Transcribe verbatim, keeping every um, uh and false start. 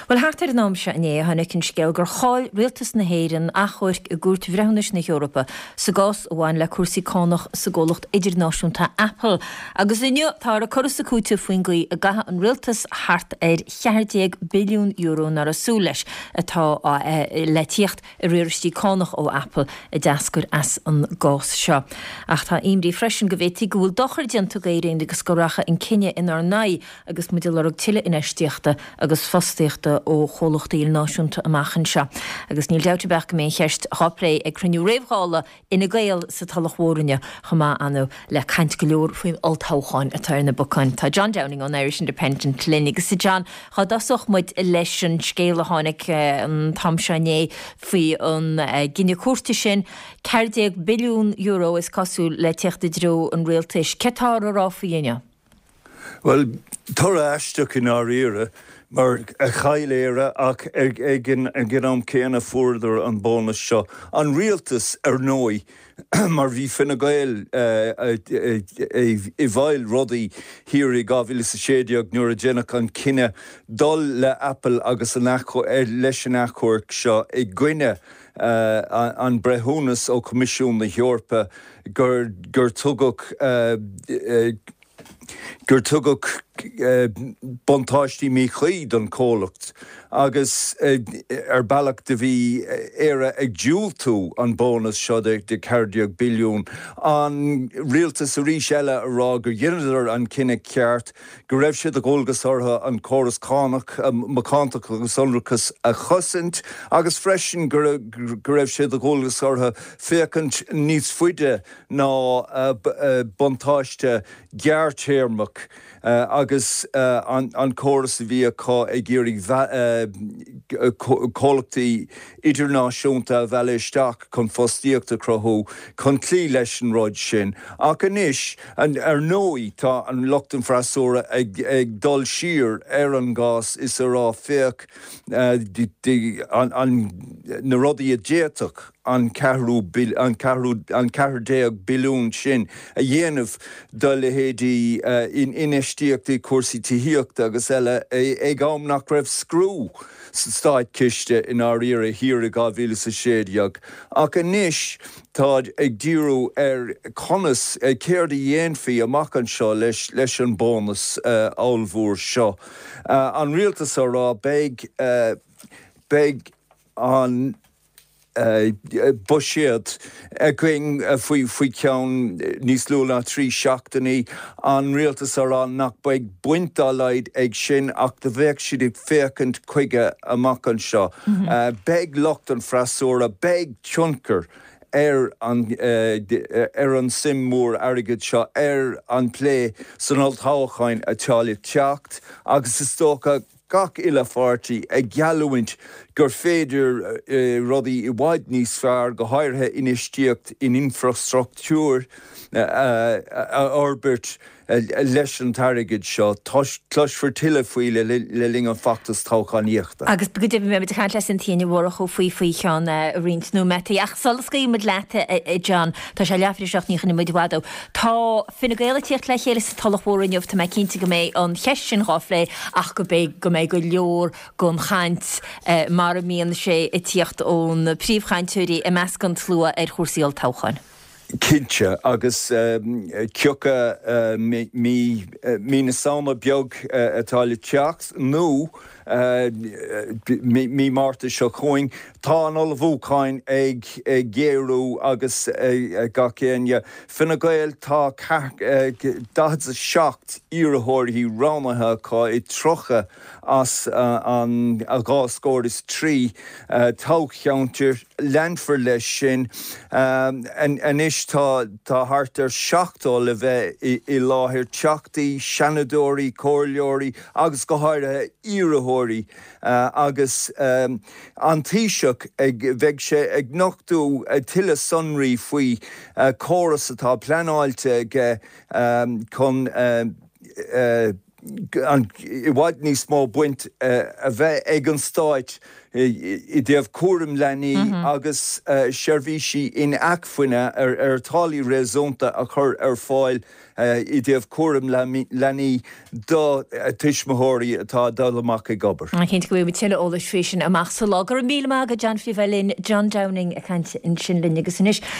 Well hart er nám se né hanna cinn scéil gur cháil rialtas na héireann a chuirc a gúirt bhreithnis na Eorpa sa gás bháin le cuasaí cánach sa ggólacht idirnáisiúnta Apple. Agus inniu tá a churas a cúte faoin gaí a gatha an rialtas hart ar cheartéag billiún euro nar a sú leis atá le tíocht a riiristí cánach ó Apple a deascur as an gás seo. Ach tá imrí freisin go bhfuil gúil dochar dianta géirein agus go racha in cinenne inar naí agus muidir tiile inistíochta agus fostíochta ó cholachtaí náisiúnta amachchan seo. Agus níl deute beach go mé cheist hapré ag cruniú réomhála ina gail sa talachmhórinne chumá anú le caint go leor faoin oltáchain atá na bocain. Tá John Downing an Irish Independent Clinic. Agus sa John, chá dasoch muid leis an scéal a tháinig an tamseané faoi an gine cuairte sin ceardéag billiún euro is cosú le teachta dró an réaltais. Cetar a rá faoine? Well, tora aisteach in our era, mar a chailéire ach ag an gnám céanna further an bónus seo. An rialtas ar nói, mar bhí finna gael i bhail rudaí hir i gábhíle sa séideag nuair a dénach an cinenne dul le Apple agus an leis an achorc seo i gcuine Uh, an brethúnas ó Comisiún na Eorpa gur gur tugach uh, uh, gur tugach uh, bontáistí mí chuid an cólacht agus uh, ar bailach de bhí éire ag dúil tú an bónus seo de ceardéag billiún an rialtas a rís eile a rá gur dhéanaidir an cinenne ceart go raibh siad a ggóilgas ortha an córas cánach macántaach agus sonrachas a chosint agus freisin gur raibh siad a ggóilgas ortha fécant níos fuide ná uh, uh, bontáiste geartéirmach Uh, agus uh, an, an córas a bhí a cá ag géirí cólachtaí idirnáisiúnta bhealaisteach chun fostíochta crothú chun clí leis an róid sin. Ach anis, an ar nói tá an lochtan freasúra ag, ag dul siar ar an gás is a rá féach uh, di, di, an, an na rudaí a déiteach an ceathrú bil an ceathrú an ceathdéag billiún sin a dhéanamh dul le héadí uh, in inistíochtaí cuasaí tííochta agus eile ag am nach raibh scrú sa stáid ciste in our era hir a gábhíle sa séideag. Ach anis tá ag díreú ar conas céird a dhéanfaí amach an seo leis leis an bónus uh, áilmhór seo. Uh, an rialtas a rá beag uh, beag an Uh, Busiad a going uh, fwy fwy ceann níos lúla trí seachtaí an rialtas ará nach beag buinta leid ag sin ach de bheith siad ag fécant chuige amach an seo. Mm-hmm. Uh, beag locht an freasúra, beag tioncar ar an uh, ar an sim mór airgid seo ar an plé san oltáchain a teáil teacht agus is tócha gach ila farti a gealúint gur féidir uh, rudaí i bhaid níos fearr go háirthe inistíocht in infrastruktúr uh, uh, orbit uh, leis an tarigid seo tlas fertile faoi le, le ling an factus táchaníochta. Agus begad mé mit chaint leis an tíine bhach ó faoi faoi cheán rint nó metaí ach solas go imid lete John tá sé leafriseach níchan muid bhádó. Tá finna gaile tíocht le chéile sa talachmhórinneomh tá mé cinnta go mé an cheistin ráflé ach go bé go mé go leor gom chaint uh, mar a míon sé i tíocht ón príomhchaintúirí i meascan tlua ar chósaíolt táchain. Kinse agus um, ceocha uh, mí mí na sáma beag uh, atá le teacht nó mí máta seo chuing tá an ola bhúcáin ag géirú agus gacéine finna gael tá dahad a seacht iarthóirí rámathe cá i trocha as uh, an a gáscóir is trí uh, tácheantir leanfar leis sin um, an, an is tá tá hartar seachtá le bheith i, i láthir teachtaí, seanadóirí, cóirleoirí agus go háirithe iarthóirí uh, agus um, an taoiseach ag bheith sé ag nochtú uh, tuile sonraí faoi uh, córas atá pleanáilte ag um, chun uh, uh, i bhaid níos mó buint a bheith ag an stáit i déobh cuaram lenaí agus seirbhísí in acfuine ar ar tálaí réasúnta a chur ar fáil i déobh cuaram lenaí do tuismothirí atá dul amach i gobbar. A chéint go bhfuil teile ólas fé sin amach sa lágar mí aga John Fivelin, John Downing a caiint in sin linne agus inis.